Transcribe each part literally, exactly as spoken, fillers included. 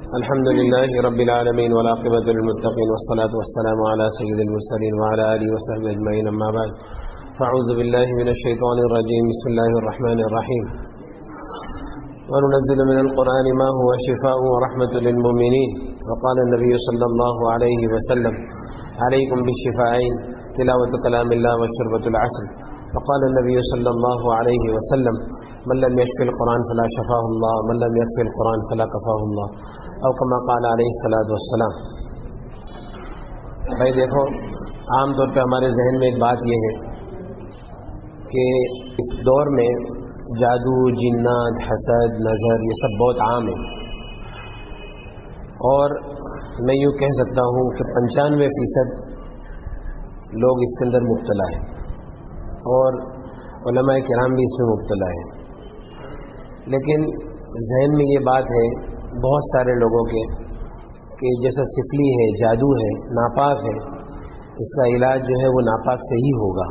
الحمد لله رب العالمين والعاقبة للمتقين والصلاة والسلام على سيد المرسلين وعلى آله وصحبه أجمعين أما بعد فأعوذ بالله من الشيطان الرجيم بسم الله الرحمن الرحيم وننزل من القرآن ما هو شفاء ورحمة للمؤمنين وقال النبي صلى الله عليه وسلم عليكم بالشفاعين تلاوة كلام الله وشربة العسل وقال النبي صلى الله عليه وسلم من لم يشفي القرآن فلا شفاه الله من لم يكفي القرآن فلا كفاه الله او كما قال علیہ الصلوۃ والسلام. بھائی دیکھو، عام طور پہ ہمارے ذہن میں ایک بات یہ ہے کہ اس دور میں جادو، جنات، حسد، نظر یہ سب بہت عام ہے، اور میں یوں کہہ سکتا ہوں کہ پنچانوے فیصد لوگ اس کے اندر مبتلا ہیں اور علماء کرام بھی اس میں مبتلا ہیں. لیکن ذہن میں یہ بات ہے بہت سارے لوگوں کے کہ جیسا سفلی ہے، جادو ہے، ناپاک ہے، اس کا علاج جو ہے وہ ناپاک سے ہی ہوگا.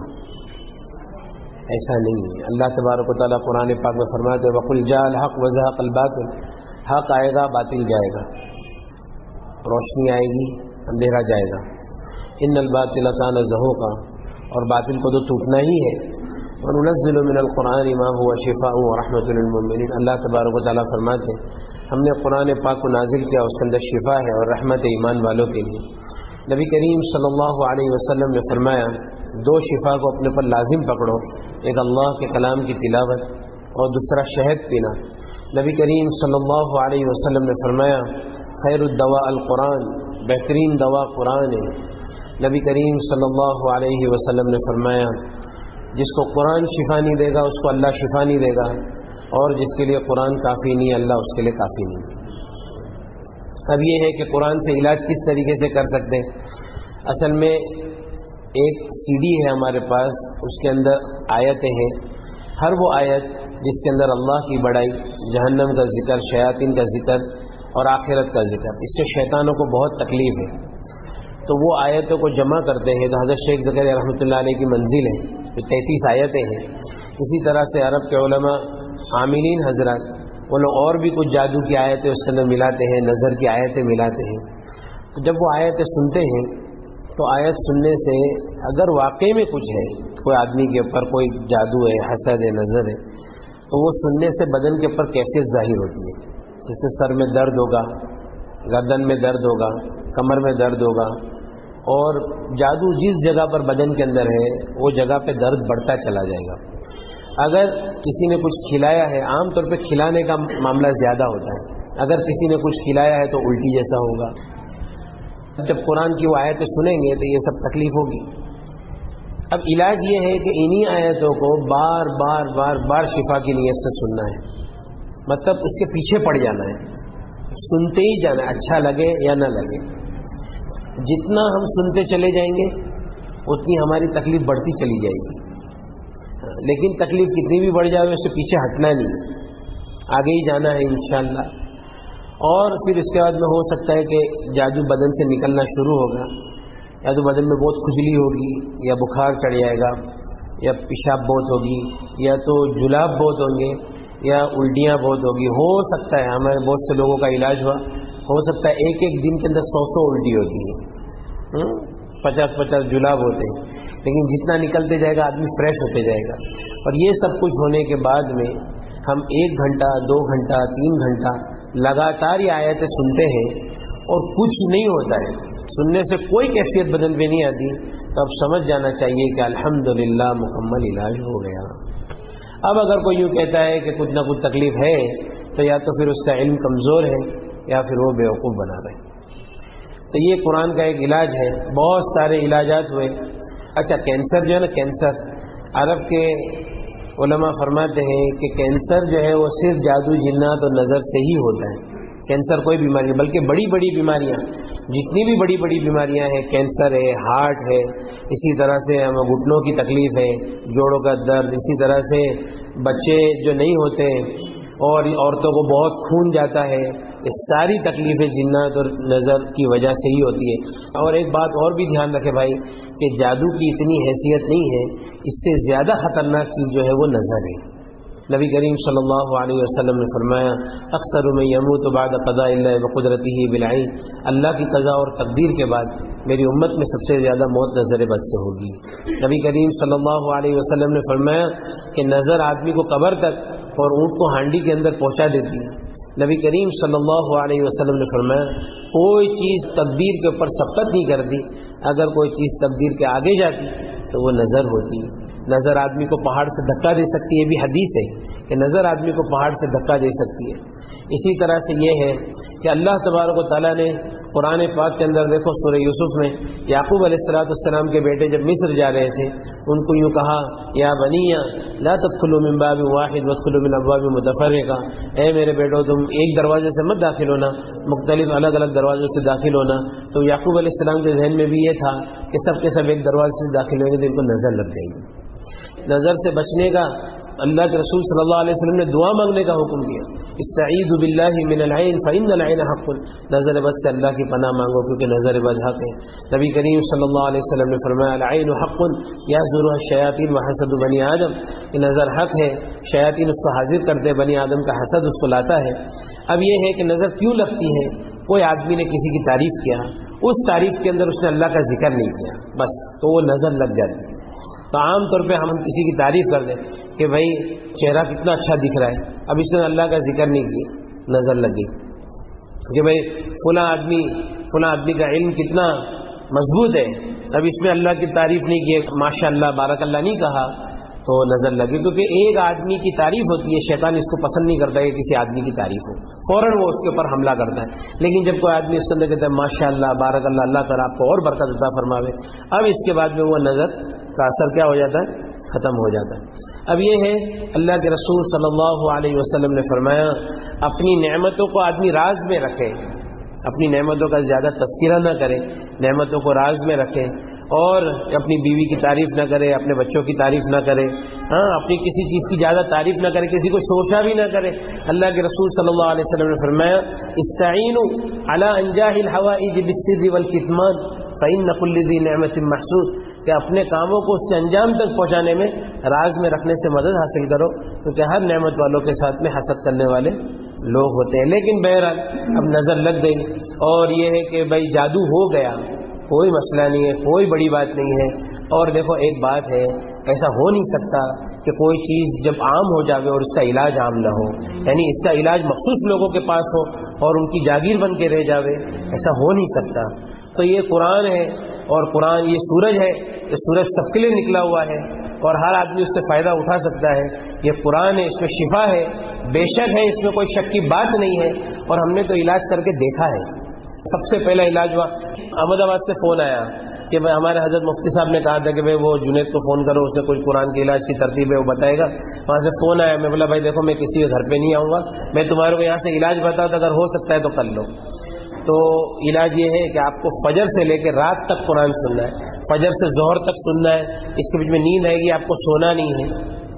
ایسا نہیں ہے. اللہ تبارک و تعالیٰ قرآن پاک میں فرماتے ہیں وَقُلْ جَاءَ الْحَقُّ وَزَهَقَ الْبَاطِلُ، حق آئے گا، باطل جائے گا، روشنی آئے گی، اندھیرا جائے گا. ان الباطل کان زہوقا، اور باطل کو تو ٹوٹنا ہی ہے. وَنُنَزِّلُ مِنَ الْقُرْآنِ مَا هُوَ شِفَاءٌ وَرَحْمَةٌ لِلْمُؤْمِنِينَ. اللہ تبارک و تعالیٰ فرماتے ہیں ہم نے قرآن پاک کو نازل کیا، اس کے اندر شفا ہے اور رحمت ایمان والوں کے لیے. نبی کریم صلی اللہ علیہ وسلم نے فرمایا دو شفا کو اپنے پر لازم پکڑو، ایک اللہ کے کلام کی تلاوت اور دوسرا شہد پینا. نبی کریم صلی اللہ علیہ وسلم نے فرمایا خیر الدواء القرآن، بہترین دوا قرآن ہے. نبی کریم صلی اللہ علیہ وسلم نے فرمایا جس کو قرآن شفا نہیں دے گا اس کو اللہ شفا نہیں دے گا، اور جس کے لیے قرآن کافی نہیں اللہ اس کے لیے کافی نہیں. اب یہ ہے کہ قرآن سے علاج کس طریقے سے کر سکتے ہیں. اصل میں ایک سی ڈی ہے ہمارے پاس، اس کے اندر آیتیں ہیں. ہر وہ آیت جس کے اندر اللہ کی بڑائی، جہنم کا ذکر، شیاطین کا ذکر اور آخرت کا ذکر، اس سے شیطانوں کو بہت تکلیف ہے، تو وہ آیتوں کو جمع کرتے ہیں. تو حضرت شیخ زکریا رحمۃ اللہ علیہ کی منزل ہے، جو تینتیس آیتیں ہیں. اسی طرح سے عرب کے علماء عاملین حضرات وہ لوگ اور بھی کچھ جادو کی آیتیں اس کے اندر ملاتے ہیں، نظر کی آیتیں ملاتے ہیں. تو جب وہ آیتیں سنتے ہیں تو آیت سننے سے اگر واقعی میں کچھ ہے، کوئی آدمی کے اوپر کوئی جادو ہے، حسد ہے، نظر ہے، تو وہ سننے سے بدن کے اوپر کیفیت ظاہر ہوتی ہے. جیسے سر میں درد ہوگا، گردن میں درد ہوگا، کمر میں درد ہوگا، اور جادو جس جگہ پر بدن کے اندر ہے وہ جگہ پہ درد بڑھتا چلا جائے گا. اگر کسی نے کچھ کھلایا ہے، عام طور پہ کھلانے کا معاملہ زیادہ ہوتا ہے، اگر کسی نے کچھ کھلایا ہے تو الٹی جیسا ہوگا. جب قرآن کی وہ آیتیں سنیں گے تو یہ سب تکلیف ہوگی. اب علاج یہ ہے کہ انہی آیتوں کو بار بار بار بار شفا کی نیت سے سننا ہے، مطلب اس کے پیچھے پڑ جانا ہے، سنتے ہی جانا ہے، اچھا لگے یا نہ لگے. جتنا ہم سنتے چلے جائیں گے اتنی ہماری تکلیف بڑھتی چلی جائے گی. لیکن تکلیف کتنی بھی بڑھ جائے اس سے پیچھے ہٹنا نہیں، آگے ہی جانا ہے انشاءاللہ. اور پھر اس کے بعد میں ہو سکتا ہے کہ جادو بدن سے نکلنا شروع ہوگا، یا تو بدن میں بہت کھجلی ہوگی، یا بخار چڑھ جائے گا، یا پیشاب بہت ہوگی، یا تو جلاب بہت ہوں گے، یا الٹیاں بہت ہوگی. ہو سکتا ہے ہمارے بہت سے لوگوں کا علاج ہوا، ہو سکتا ہے ایک ایک دن کے اندر سو سو الٹی ہوتی ہے، پچاس پچاس جلاب ہوتے ہیں. لیکن جتنا نکلتے جائے گا آدمی فریش ہوتے جائے گا. اور یہ سب کچھ ہونے کے بعد میں ہم ایک گھنٹہ، دو گھنٹہ، تین گھنٹہ لگاتار یہ آیتیں سنتے ہیں اور کچھ نہیں ہوتا ہے، سننے سے کوئی کیفیت بدن پہ نہیں آتی، تو اب سمجھ جانا چاہیے کہ الحمدللہ مکمل علاج ہو گیا. اب اگر کوئی یوں کہتا ہے کہ کچھ نہ کچھ تکلیف ہے تو یا تو پھر اس کا علم کمزور ہے یا پھر وہ بیوقوف بنا رہے. تو یہ قرآن کا ایک علاج ہے. بہت سارے علاجات ہوئے. اچھا کینسر جو ہے نا، کینسر عرب کے علماء فرماتے ہیں کہ کینسر جو ہے وہ صرف جادو، جنات اور نظر سے ہی ہوتا ہے. کینسر کوئی بیماری بلکہ بڑی بڑی بیماریاں، جتنی بھی بڑی بڑی بیماریاں ہیں، کینسر ہے، ہارٹ ہے، اسی طرح سے ہمیں گھٹنوں کی تکلیف ہے، جوڑوں کا درد، اسی طرح سے بچے جو نہیں ہوتے اور عورتوں کو بہت خون جاتا ہے، یہ ساری تکلیفیں جنات اور نظر کی وجہ سے ہی ہوتی ہے. اور ایک بات اور بھی دھیان رکھے بھائی کہ جادو کی اتنی حیثیت نہیں ہے، اس سے زیادہ خطرناک چیز جو ہے وہ نظر ہے. نبی کریم صلی اللہ علیہ وسلم نے فرمایا اکثر من یموت بعد قضاء اللہ بقدرتہ بالعین، اللہ کی قضا اور تقدیر کے بعد میری امت میں سب سے زیادہ موت نظر بد سے ہوگی۔ نبی کریم صلی اللہ علیہ وسلم نے فرمایا کہ نظر آدمی کو قبر تک اور اونٹ کو ہانڈی کے اندر پہنچا دیتی ہے۔ نبی کریم صلی اللہ علیہ وسلم نے فرمایا کوئی چیز تقدیر کے اوپر سبقت نہیں کرتی، اگر کوئی چیز تقدیر کے آگے جاتی تو وہ نظر ہوتی ہے۔ نظر آدمی کو پہاڑ سے دھکا دے سکتی ہے، یہ بھی حدیث ہے کہ نظر آدمی کو پہاڑ سے دھکا دے سکتی ہے۔ اسی طرح سے یہ ہے کہ اللہ تبارک و تعالیٰ نے قرآن پاک کے اندر دیکھو سورہ یوسف میں یعقوب علیہ الصلوۃ والسلام کے بیٹے جب مصر جا رہے تھے ان کو یوں کہا یا بنی لا تدخلوا من باب واحد وادخلوا من ابواب متفرقہ، اے میرے بیٹو تم ایک دروازے سے مت داخل ہونا، مختلف الگ الگ دروازوں سے داخل ہونا۔ تو یعقوب علیہ السلام کے ذہن میں بھی یہ تھا کہ سب کے سب ایک دروازے سے داخل ہوئے تو ان کو نظر لگ جائے گی۔ نظر سے بچنے کا اللہ کے رسول صلی اللہ علیہ وسلم نے دعا مانگنے کا حکم دیا، استعیذ باللہ من العین فإن العین حق، نظر بد سے اللہ کی پناہ مانگو کیونکہ نظر بد حق ہے۔ نبی کریم صلی اللہ علیہ وسلم نے فرمایا العین حق یحضرها الشیاطین وحسد بنی آدم، کہ نظر حق ہے، شیاطین اس کو حاضر کرتے، بنی آدم کا حسد اس کو لاتا ہے۔ اب یہ ہے کہ نظر کیوں لگتی ہے؟ کوئی آدمی نے کسی کی تعریف کیا، اس تعریف کے اندر اس نے اللہ کا ذکر نہیں کیا، بس تو وہ نظر لگ جاتی ہے۔ تو عام طور پہ ہم کسی کی تعریف کر دیں کہ بھائی چہرہ کتنا اچھا دکھ رہا ہے، اب اس نے اللہ کا ذکر نہیں کیا، نظر لگی کہ بھائی فلاں آدمی فلاں آدمی کا علم کتنا مضبوط ہے، اب اس میں اللہ کی تعریف نہیں کی، ماشاء اللہ بارک اللہ نہیں کہا تو نظر لگی۔ کیونکہ ایک آدمی کی تعریف ہوتی ہے، شیطان اس کو پسند نہیں کرتا کہ کسی آدمی کی تعریف ہو، فوراً وہ اس کے اوپر حملہ کرتا ہے۔ لیکن جب کوئی آدمی اس کے اندر کہتا ہے ماشاء اللہ بارک اللہ، اللہ تعالیٰ آپ کو اور برکت عطا فرماوے، اب اس کے بعد میں وہ نظر کا اثر کیا ہو جاتا ہے؟ ختم ہو جاتا ہے۔ اب یہ ہے اللہ کے رسول صلی اللہ علیہ وسلم نے فرمایا اپنی نعمتوں کو آدمی راز میں رکھے، اپنی نعمتوں کا زیادہ تذکرہ نہ کرے، نعمتوں کو راز میں رکھے، اور اپنی بیوی کی تعریف نہ کرے، اپنے بچوں کی تعریف نہ کرے، ہاں اپنی کسی چیز کی زیادہ تعریف نہ کرے، کسی کو شوشہ بھی نہ کرے۔ اللہ کے رسول صلی اللہ علیہ وسلم نے فرمایا استعینوا علی انجاح الحوائج بالسر والکتمان فإن كل ذی نعمت محسود، کہ اپنے کاموں کو اس سے انجام تک پہنچانے میں راز میں رکھنے سے مدد حاصل کرو، کیونکہ ہر نعمت والوں کے ساتھ میں حسد کرنے والے لوگ ہوتے ہیں۔ لیکن بہرحال اب نظر لگ گئی، اور یہ ہے کہ بھائی جادو ہو گیا، کوئی مسئلہ نہیں ہے، کوئی بڑی بات نہیں ہے۔ اور دیکھو ایک بات ہے، ایسا ہو نہیں سکتا کہ کوئی چیز جب عام ہو جاوے اور اس کا علاج عام نہ ہو، یعنی اس کا علاج مخصوص لوگوں کے پاس ہو اور ان کی جاگیر بن کے رہ جاوے، ایسا ہو نہیں سکتا۔ تو یہ قرآن ہے، اور قرآن یہ سورج ہے، یہ سورج سب کے لیے نکلا ہوا ہے اور ہر آدمی اس سے فائدہ اٹھا سکتا ہے۔ یہ قرآن ہے، اس میں شفا ہے، بے شک ہے، اس میں کوئی شک کی بات نہیں ہے، اور ہم نے تو علاج کر کے دیکھا ہے۔ سب سے پہلا علاج ہوا، احمد آباد سے فون آیا کہ بھائی ہمارے حضرت مفتی صاحب نے کہا تھا کہ بھائی وہ جنید کو فون کرو، اس نے کوئی قرآن کے علاج کی ترتیب ہے وہ بتائے گا۔ وہاں سے فون آیا، میں بولا بھائی دیکھو میں کسی کے گھر پہ نہیں آؤں گا، میں تمہارے کو یہاں سے علاج بتاؤں، اگر ہو سکتا ہے تو کر لو۔ تو علاج یہ ہے کہ آپ کو فجر سے لے کے رات تک قرآن سننا ہے، فجر سے ظہر تک سننا ہے، اس کے بیچ میں نیند آئے گی، آپ کو سونا نہیں ہے۔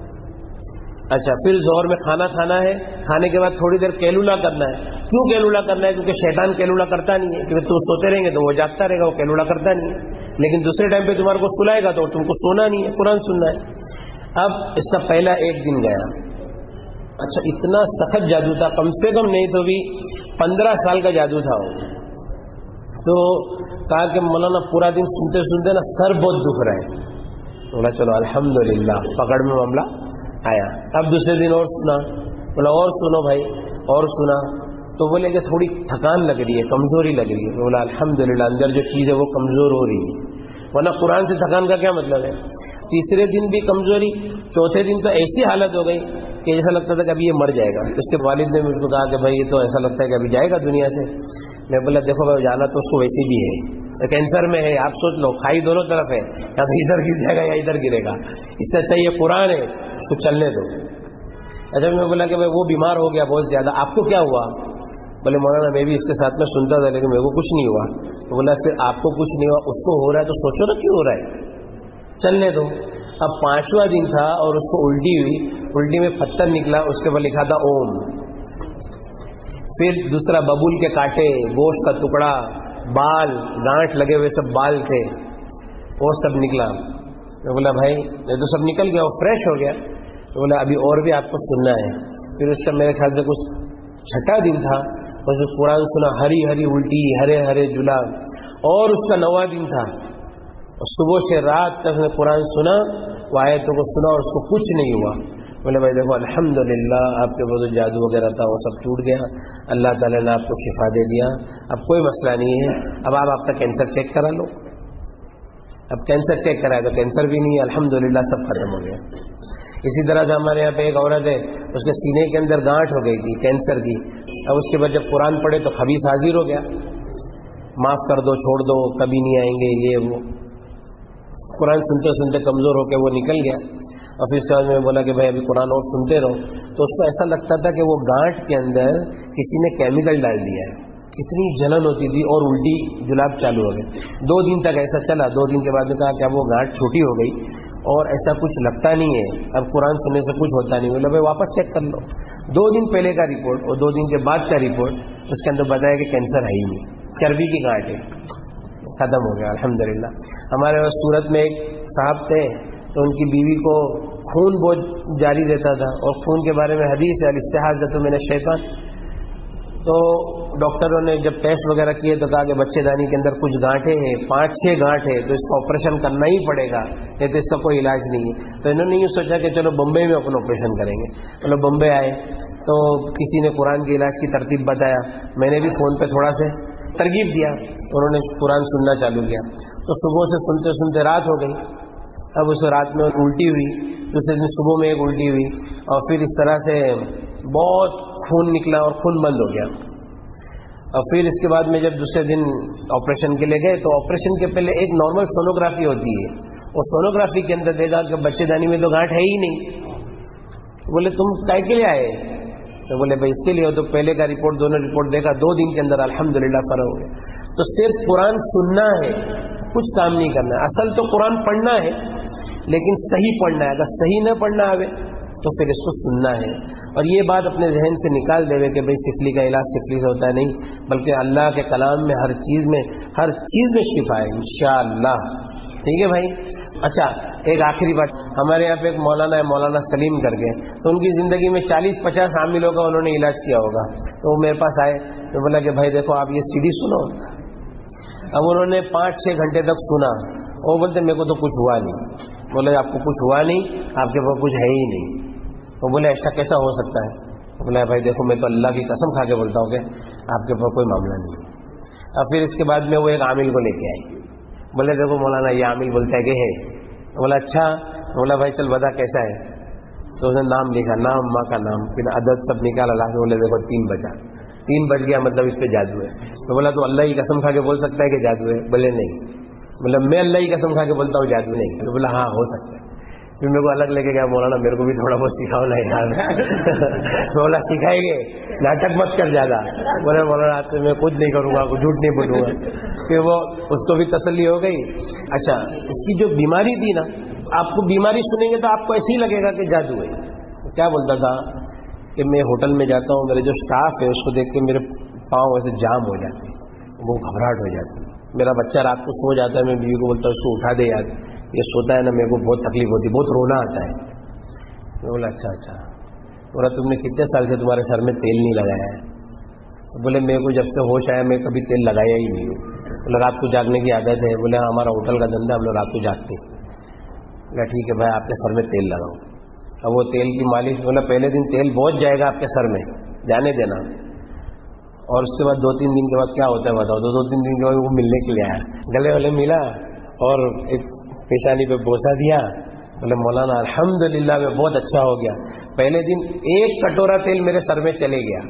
اچھا، پھر ظہر میں کھانا کھانا ہے، کھانے کے بعد تھوڑی دیر کیلولا کرنا ہے۔ کیوں کیلولا کرنا ہے؟ کیونکہ شیطان کیلولا کرتا نہیں ہے، کیونکہ تم سوتے رہیں گے تو وہ جاگتا رہے گا، وہ کیلولا کرتا نہیں ہے۔ لیکن دوسرے ٹائم پہ تمہارے کو سلائے گا تو تم کو سونا نہیں ہے، قرآن سننا ہے۔ اب اس کا پہلا ایک دن گیا، اچھا اتنا سخت جادو تھا، کم سے کم نہیں تو بھی پندرہ سال کا جادو تھا وہ۔ تو کہا کہ مولانا پورا دن سنتے سنتے نا سر بہت دکھ رہا ہے۔ بولا چلو الحمدللہ، پکڑ میں معاملہ آیا۔ اب دوسرے دن اور سنا، بولا اور سنو بھائی، اور سنا تو بولے کہ تھوڑی تھکان لگ رہی ہے، کمزوری لگ رہی ہے۔ بولا الحمدللہ، اندر جو چیز ہے وہ کمزور ہو رہی ہے، ورنہ قرآن سے تھکان کا کیا مطلب ہے؟ تیسرے دن بھی کمزوری، چوتھے دن تو ایسی حالت ہو گئی کہ ایسا لگتا تھا کہ ابھی یہ مر جائے گا۔ اس کے والد نے مجھ کو کہا کہ بھائی یہ تو ایسا لگتا ہے کہ ابھی جائے گا دنیا سے۔ میں بولا دیکھو بھائی جانا تو اس کو ویسے بھی ہے، کینسر میں ہے، آپ سوچ لو، کھائی دونوں طرف ہے، یا تو ادھر گر جائے گا یا ادھر گرے گا، اس سے اچھا یہ قرآن ہے، اس کو چلنے دو۔ اچھا میں بولا کہ بھائی وہ بیمار ہو گیا بہت زیادہ، آپ کو کیا ہوا؟ بولے مولانا میں بھی اس کے ساتھ میں سنتا تھا لیکن میرے کو کچھ نہیں ہوا۔ تو بولا پھر آپ کو کچھ نہیں ہوا، اس کو ہو رہا ہے تو سوچو نا کیوں ہو رہا ہے، چلنے دو۔ اب پانچواں دن تھا اور اس کو الٹی ہوئی، الٹی میں پتھر نکلا، اس کے اوپر لکھا تھا اوم۔ پھر دوسرا ببول کے کاٹے، گوشت کا ٹکڑا، بال، گانٹھ لگے ہوئے سب بال تھے، وہ سب نکلا۔ میں بولا بھائی یہ تو سب نکل گیا، وہ فریش ہو گیا۔ تو بولا ابھی اور بھی آپ کو سننا ہے. پھر اس کا میرے خیال سے کچھ چھٹا دن تھا, بس قرآن سنا, ہری ہری الٹی, ہرے ہرے جلال. اور اس کا نواں دن تھا, صبح سے رات تک نے قرآن سنا, وہ آیتوں کو سنا اور اس کو کچھ نہیں ہوا. بولے بھائی دیکھو الحمدللہ آپ کے وہ جو جادو وغیرہ تھا وہ سب ٹوٹ گیا, اللہ تعالیٰ نے آپ کو شفا دے دیا, اب کوئی مسئلہ نہیں ہے. اب آپ آپ کا کینسر چیک کرا لو. اب کینسر چیک کرائے تو کینسر بھی نہیں, الحمدللہ سب ختم ہو گیا. اسی طرح سے ہمارے یہاں پہ ایک عورت ہے, اس کے سینے کے اندر گانٹھ ہو گئی تھی کینسر کی. اب اس کے بعد جب قرآن پڑھے تو خبیث حاضر ہو گیا, معاف کر دو, چھوڑ دو, کبھی نہیں آئیں گے, یہ وہ. قرآن سنتے سنتے کمزور ہو کے وہ نکل گیا. اور پھر اس کے بعد میں بولا کہ بھائی ابھی قرآن اور سنتے رہو. تو اس کو ایسا لگتا تھا کہ وہ گانٹھ کے اندر کسی نے کیمیکل ڈال دیا ہے, اتنی جلن ہوتی تھی اور الٹی جلاب چالو ہو گئے. دو دن تک ایسا چلا. دو دن کے بعد میں کہا کہ اب وہ گانٹھ چھوٹی ہو گئی اور ایسا کچھ لگتا نہیں ہے, اب قرآن سننے سے کچھ ہوتا نہیں. بولا بھائی واپس چیک کر لو. دو دن پہلے کا رپورٹ اور دو دن کے بعد کا رپورٹ, اس کے اندر بتایا کہ کینسر ہے ہی نہیں, چربی کی گانٹھ ہے, ختم ہو گیا الحمدللہ. ہمارے وہاں سورت میں ایک صاحب تھے, تو ان کی بیوی کو خون بہت جاری رہتا تھا, اور خون کے بارے میں حدیث ہے الاستحاضۃ من الشیطان. تو ڈاکٹروں نے جب ٹیسٹ وغیرہ کیے تو کہا کہ بچے دانی کے اندر کچھ گانٹھیں ہیں, پانچ چھ گانٹھ ہے, تو اس کا آپریشن کرنا ہی پڑے گا, نہیں تو اس کا کوئی علاج نہیں ہے. تو انہوں نے یہ سوچا کہ چلو بمبئی میں اپنا آپریشن کریں گے. مطلب بمبئی آئے تو کسی نے قرآن کے علاج کی ترتیب بتایا, میں نے بھی فون پہ تھوڑا سے ترغیب دیا, انہوں نے قرآن سننا چالو کیا. تو صبح سے سنتے سنتے رات ہو گئی. اب اس رات میں الٹی ہوئی, دوسرے دن صبح میں ایک الٹی ہوئی, اور پھر اس طرح سے بہت خون نکلا اور خون بند ہو گیا. اور پھر اس کے بعد میں جب دوسرے دن آپریشن کے لیے گئے تو آپریشن کے پہلے ایک نارمل سونوگرافی ہوتی ہے, اور سونوگرافی کے اندر دیکھا کہ بچے دانی میں تو گانٹھ ہے ہی نہیں. بولے تم کائے کے لیے آئے؟ تو بولے بھائی اس کے لیے. تو پہلے کا رپورٹ دونوں رپورٹ دیکھا, دو دن کے اندر الحمدللہ فرق ہو گیا. تو صرف قرآن سننا ہے, کچھ کام نہیں کرنا ہے. اصل تو قرآن پڑھنا ہے, لیکن صحیح پڑھنا ہے. اگر صحیح نہ پڑھنا آئے تو پھر اس کو سننا ہے. اور یہ بات اپنے ذہن سے نکال دے کہ بھئی سفلی کا علاج سفلی سے ہوتا ہے, نہیں, بلکہ اللہ کے کلام میں ہر چیز میں ہر چیز میں شفا ہے انشاءاللہ. ٹھیک ہے بھائی. اچھا ایک آخری بات, ہمارے یہاں پہ ایک مولانا ہے, مولانا سلیم کر کے, تو ان کی زندگی میں چالیس پچاس عاملوں کا انہوں نے علاج کیا ہوگا. تو وہ میرے پاس آئے, تو بولا کہ بھائی دیکھو آپ یہ سی ڈی سنو. اب انہوں نے پانچ چھ گھنٹے تک سنا, وہ بولتے میرے کو تو کچھ ہوا نہیں. بولے آپ کو کچھ ہوا نہیں, آپ کے پاس کچھ ہے ہی نہیں. وہ بولے ایسا کیسا ہو سکتا ہے؟ بولا بھائی دیکھو میں تو اللہ کی قسم کھا کے بولتا ہوں کہ آپ کے پاس کوئی معاملہ نہیں ہے. اب پھر اس کے بعد میں وہ ایک عامل کو لے کے آئی. بولے دیکھو مولانا یہ عامل بولتا ہے کہ ہے. بولا اچھا. بولا بھائی چل بتا کیسا ہے. تو اس نے نام لکھا, نام, ماں کا نام, پھر عدد سب نکالا. لا کے بولے دیکھو تین بچا, تین بچ گیا, مطلب اس پہ جادو ہے. تو بولا تو اللہ کی قسم کھا کے بول سکتا ہے کہ جادو ہے؟ بولے نہیں. مطلب میں اللہ کی قسم کھا کے بولتا ہوں جادو نہیں. تو بولا ہاں ہو سکتا ہے. پھر میرے کو الگ لے کے گیا, مولانا میرے کو بھی تھوڑا بہت سکھاؤ نا یار. بولا سکھائیں گے, ناٹک مت کر زیادہ. بولے مولانا آج سے میں کچھ نہیں کروں گا, جھوٹ نہیں بولوں گا. پھر وہ اس کو بھی تسلی ہو گئی. اچھا اس کی جو بیماری تھی نا, آپ کو بیماری سنیں گے تو آپ کو ایسے ہی لگے گا کہ جادو ہے. کیا بولتا تھا کہ میں ہوٹل میں جاتا ہوں, میرے جو اسٹاف ہے اس کو دیکھ کے میرے پاؤں ایسے جام ہو جاتے ہیں, وہ گھبراہٹ ہو جاتی ہے. میرا بچہ رات کو سو جاتا ہے, میں بیوی کو بولتا ہوں اس کو اٹھا دے یار, یہ سوتا ہے نا, میرے کو بہت تکلیف ہوتی ہے, بہت رونا آتا ہے. میں بولا اچھا اچھا. بولا تم نے کتنے سال سے تمہارے سر میں تیل نہیں لگایا ہے؟ بولے میرے کو جب سے ہوش آیا میں کبھی تیل لگایا ہی نہیں ہوں. بولا رات کو جاگنے کی عادت ہے؟ بولے ہمارا ہوٹل کا دھندا, ہم لوگ رات کو جاگتے. بولا ٹھیک ہے بھائی آپ کے سر میں تیل لگاؤ. اب وہ تیل کی مالش, بولا پہلے دن تیل بہت جائے گا آپ کے سر میں, جانے دینا. اور اس کے بعد دو تین دن کے بعد کیا ہوتا ہے بتاؤ. دو دو تین دن کے بعد وہ ملنے کے لیے آیا, گلے والے ملا اور ایک پیشانی پہ بوسا دیا. بولے مولانا الحمدللہ میں بہت اچھا ہو گیا. پہلے دن ایک کٹورا تیل میرے سر میں چلے گیا.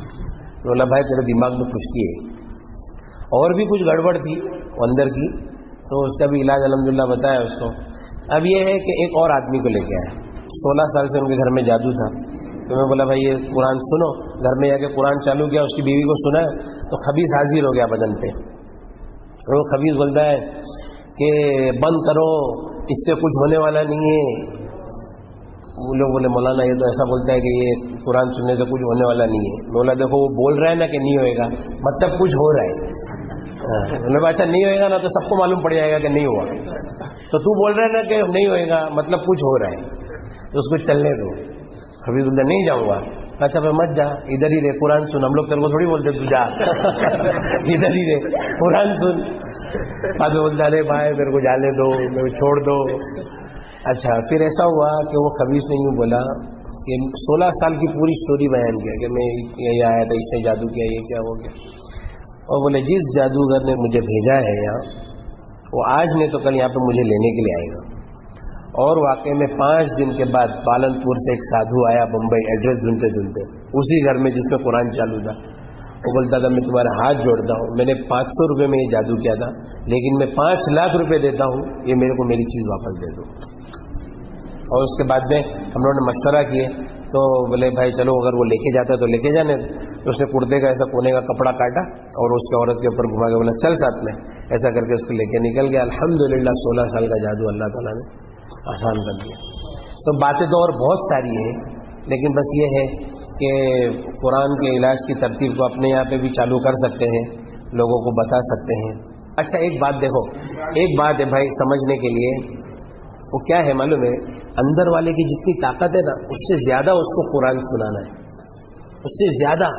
بولا بھائی تیرے دماغ میں خشکی ہے, اور بھی کچھ گڑبڑ تھی اندر کی, تو اس کا بھی علاج الحمدللہ بتایا اس کو. اب یہ ہے کہ ایک اور آدمی کو لے کے آیا, سولہ سال سے ان کے گھر میں جادو تھا. تو میں بولا بھائی یہ قرآن سنو. گھر میں جا کے قرآن چالو کیا, اس کی بیوی کو سنا تو خبیث حاضر ہو گیا بدن پہ. وہ خبیث بولتا ہے کہ بند کرو, اس سے کچھ ہونے والا نہیں ہے. وہ لوگ بولے مولانا یہ تو ایسا بولتا ہے کہ یہ قرآن سننے سے کچھ ہونے والا نہیں ہے. بولا دیکھو وہ بول رہا ہے نا کہ نہیں ہوئے گا, مطلب کچھ ہو رہا ہے. मतलब अच्छा नहीं होएगा ना तो सबको मालूम पड़ जाएगा कि नहीं हुआ, तो तू बोल रहा है ना कि नहीं होएगा मतलब कुछ हो रहा है, तो उसको चलने दो। कभी तुम नहीं जाऊंगा, अच्छा फिर मत जा, इधर ही रहे, कुरान सुन। हम लोग तेरे को थोड़ी बोलते तू जा इधर ही रहे, कुरान सुन। बाद में बोलता अरे भाई मेरे को जाने दो, मेरे को छोड़ दो। अच्छा फिर ऐसा हुआ कि वो खबीस ने यूँ बोला कि सोलह साल की पूरी स्टोरी बयान किया कि मैं यही आया था, इससे जादू किया, ये क्या हो गया। और बोले जिस जादूगर ने मुझे भेजा है यहाँ, वो आज नहीं तो कल यहाँ पे मुझे लेने के लिए आएगा। और वाकई में पाँच दिन के बाद पालनपुर से एक साधु आया बम्बई, एड्रेस ढूंढते ढूंढते, उसी घर में जिसमें कुरान चालू था। वो बोलता था मैं तुम्हारा हाथ जोड़ता हूँ, मैंने पाँच सौ रुपये में ये जादू किया था, लेकिन मैं पाँच लाख रुपए देता हूँ, ये मेरे को मेरी चीज़ वापस दे दो। और उसके बाद में हम लोगों ने मशवरा किए, तो बोले भाई चलो अगर वो लेके जाता है तो लेके जाने। तो उसने कुर्ते का ऐसा कोने का कपड़ा काटा और उसके औरत के ऊपर घुमा के बोला चल साथ में, ऐसा करके उसको लेके निकल गया। अल्हम्दुलिल्लाह सोलह साल का जादू अल्लाह ताला ने आसान कर दिया। सब बातें तो और बहुत सारी हैं, लेकिन बस ये है कि कुरान के इलाज की तरतीब को अपने यहाँ पे भी चालू कर सकते हैं, लोगों को बता सकते हैं। अच्छा एक बात देखो, एक बात है भाई समझने के लिए, वो क्या है मालूम है, अंदर वाले की जितनी ताकत है ना, उससे ज्यादा उसको कुरान सुनाना है, उससे ज्यादा।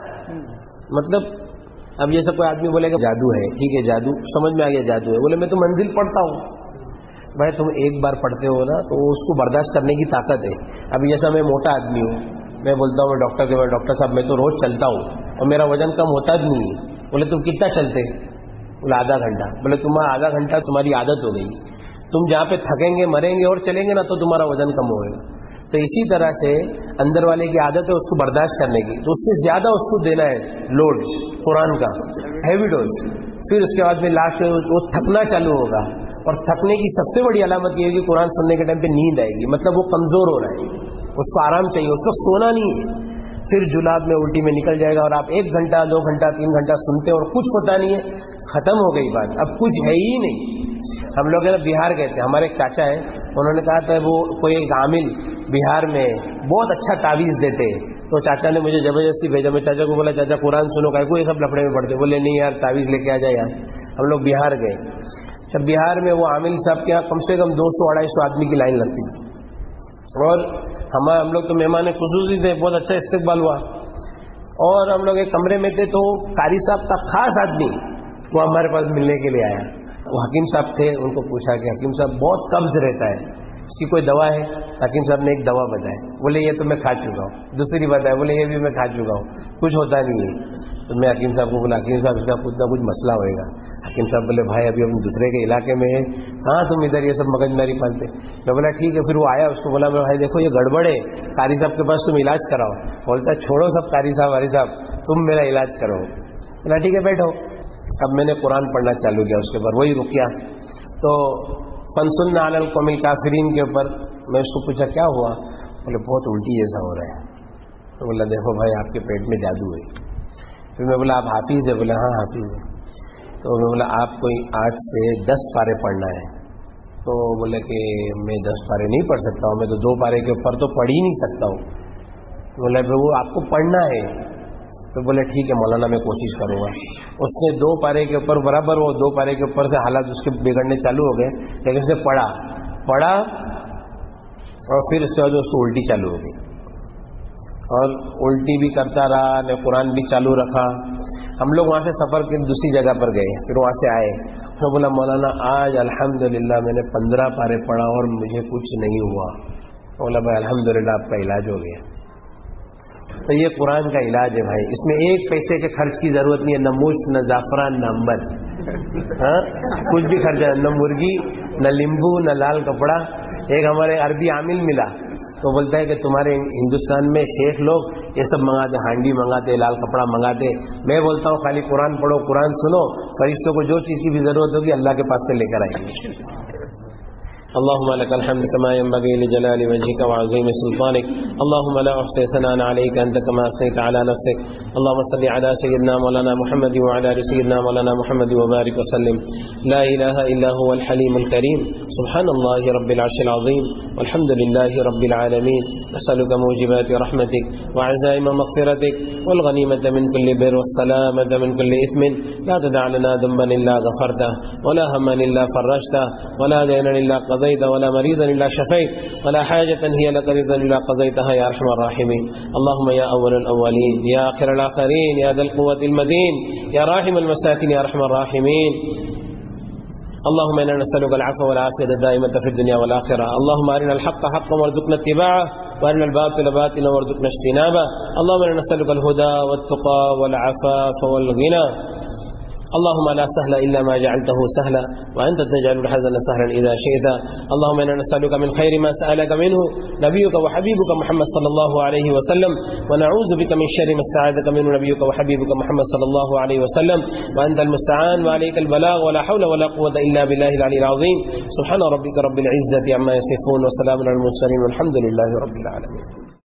मतलब अब जैसे कोई आदमी बोलेगा जादू है, ठीक है जादू समझ में आ गया जादू है, बोले मैं तो मंजिल पढ़ता हूँ। भाई तुम एक बार पढ़ते हो ना तो उसको बर्दाश्त करने की ताकत है। अभी जैसा मैं मोटा आदमी हूँ, मैं बोलता हूँ मैं डॉक्टर के पास, डॉक्टर साहब मैं तो रोज चलता हूँ और मेरा वजन कम होता भी नहीं है। बोले तुम कितना चलते? बोले आधा घंटा। बोले तुम्हारा आधा घंटा तुम्हारी आदत हो गई, तुम जहाँ पे थकेंगे मरेंगे और चलेंगे ना तो तुम्हारा वजन कम होगा। तो इसी तरह से अंदर वाले की आदत है उसको बर्दाश्त करने की, तो उससे ज्यादा उसको देना है लोड कुरान का, हैवी डोज। फिर उसके बाद में लास्ट में वो थकना चालू होगा, और थकने की सबसे बड़ी अलामत ये है कि कुरान सुनने के टाइम पे नींद आएगी, मतलब वो कमजोर हो रहा है, उसको आराम चाहिए, उसको सोना नहीं है। फिर जुलाब में उल्टी में निकल जाएगा, और आप एक घंटा दो घंटा तीन घंटा सुनते और कुछ होता नहीं है, खत्म हो गई बात, अब कुछ है ही नहीं। हम लोग बिहार गए थे, हमारे एक चाचा है, उन्होंने कहा था वो कोई एक आमिल बिहार में बहुत अच्छा तावीज देते, तो चाचा ने मुझे जबरदस्ती भेजा। मैं चाचा को बोला चाचा कुरान सुनो, काहे को ये सब लफड़े में पड़ते? बोले नहीं यार तावीज लेके आ जाए यार। हम लोग बिहार गए, जब बिहार में वो आमिल साहब के यहाँ कम से कम दो सौ अढ़ाई सौ आदमी की लाइन लगती थी, और हम हम लोग तो मेहमान खुसूसी थे, बहुत अच्छा इस्तेकबाल हुआ। और हम लोग एक कमरे में थे, तो कारी साहब का खास आदमी वो हमारे पास मिलने के लिए आया। वो हकीम साहब थे, उनको पूछा कि हकीम साहब बहुत कब्ज रहता है, इसकी कोई दवा है? हकीम साहब ने एक दवा बताई, बोले ये तो मैं खा चुका हूँ। दूसरी बताई, बोले ये भी मैं खा चुका हूँ, कुछ होता नहीं है। तो मैं हकीम साहब को बोला हकीम साहब इसका कुछ ना कुछ मसला होएगा। हकीम साहब बोले भाई अभी हम दूसरे के इलाके में हैं, हाँ तुम इधर ये सब मगजमारी पालते। मैं बोला ठीक है। फिर वो आया, उसको बोला मैं भाई देखो ये गड़बड़ है, कारी साहब के पास तुम इलाज कराओ। बोलता छोड़ो सब कारी साहब वारी साहब, तुम मेरा इलाज कराओ। बोला ठीक है बैठो। अब मैंने कुरान पढ़ना चालू किया, उसके ऊपर वही रुकिया, तो फंसुन्ना अलल कौमिल काफिरीन के ऊपर मैं उसको पूछा क्या हुआ? बोले बहुत उल्टी जैसा हो रहा है। तो बोला देखो भाई आपके पेट में जादू है। फिर मैं बोला आप हाफिज है? बोला हाँ हाफिज है। तो मैं बोला आप कोई आठ से दस पारे पढ़ना है। तो बोले कि मैं दस पारे नहीं पढ़ सकता हूँ, मैं तो दो पारे के ऊपर तो पढ़ ही नहीं सकता हूँ। बोला वो आपको पढ़ना है। तो बोले ठीक है मौलाना मैं कोशिश करूंगा। उसने दो पारे के ऊपर बराबर, वो दो पारे के ऊपर से हालात उसके बिगड़ने चालू हो गए, लेकिन उसने पढ़ा पढ़ा और फिर उसके बाद उसको उल्टी चालू हो गई, और उल्टी भी करता रहा, ने कुरान भी चालू रखा। हम लोग वहाँ से सफ़र के दूसरी जगह पर गए, फिर वहाँ से आए, तो बोला मौलाना आज अल्हम्दुलिल्लाह मैंने पंद्रह पारे पढ़ा और मुझे कुछ नहीं हुआ। बोला भाई अल्हम्दुलिल्लाह आपका इलाज हो गया। तो ये कुरान का इलाज है भाई, इसमें एक पैसे के खर्च की जरूरत नहीं है, न मुश्त न जाफरान न अंबर, हाँ कुछ भी खर्चा, न मुर्गी न लींबू न लाल कपड़ा। एक हमारे अरबी आमिल मिला, तो बोलता है कि तुम्हारे हिंदुस्तान में शेख लोग ये सब मंगाते, हांडी मंगाते, लाल कपड़ा मंगाते, मैं बोलता हूँ खाली कुरान पढ़ो, कुरान सुनो, फरिश्तों को जो चीज की भी जरूरत होगी अल्लाह के पास से लेकर आएंगे। اللهم لك الحمد كما ينبغي لجلال وجهك وعظيم سلطانك. اللهم لا أحصي ثناء عليك أنت كما أثنيت على نفسك. اللهم صل على سيدنا مولانا محمد وعلى آل سيدنا مولانا محمد وبارك وسلم. لا إله إلا هو الحليم الكريم. سبحان الله رب العرش العظيم والحمد لله رب العالمين. نسألك موجبات رحمتك وعزائم مغفرتك والغنيمة من كل بر والسلامة من كل إثم. لا تدع لنا ذنبا إلا غفرته ولا هما إلا فرجته ولا دينا إلا قضيته ولا مريضا إلا شفيت ولا حاجة هي لك رضا إلا قضيتها يا أرحم الراحمين. اللهم يا أول الأولين يا آخر الآخرين يا ذا القوة المتين يا راحم المساكين يا أرحم الراحمين. اللهم إنا نسألك العفو والعافية الدائمة في الدنيا والآخرة. اللهم أرنا الحق حقا وارزقنا اتباعه وأرنا الباطل باطلا وارزقنا اجتنابه. اللهم إنا نسألك الهدى والتقى والعفاف والغنى. اللهم لا سهل إلا ما جعلته سهلا وأنت تجعل الحزن سهلا إذا شئت. اللهم إنا نسألك من خير ما سألك منه نبيك وحبيبك محمد صلى الله عليه وسلم ونعوذ بك من شر ما استعاذك منه نبيك وحبيبك محمد صلى الله عليه وسلم وأنت المستعان وعليك البلاغ ولا حول ولا قوة إلا بالله العلي العظيم. سبحان ربك رب العزة عما يصفون وسلام على المرسلين والحمد لله رب العالمين.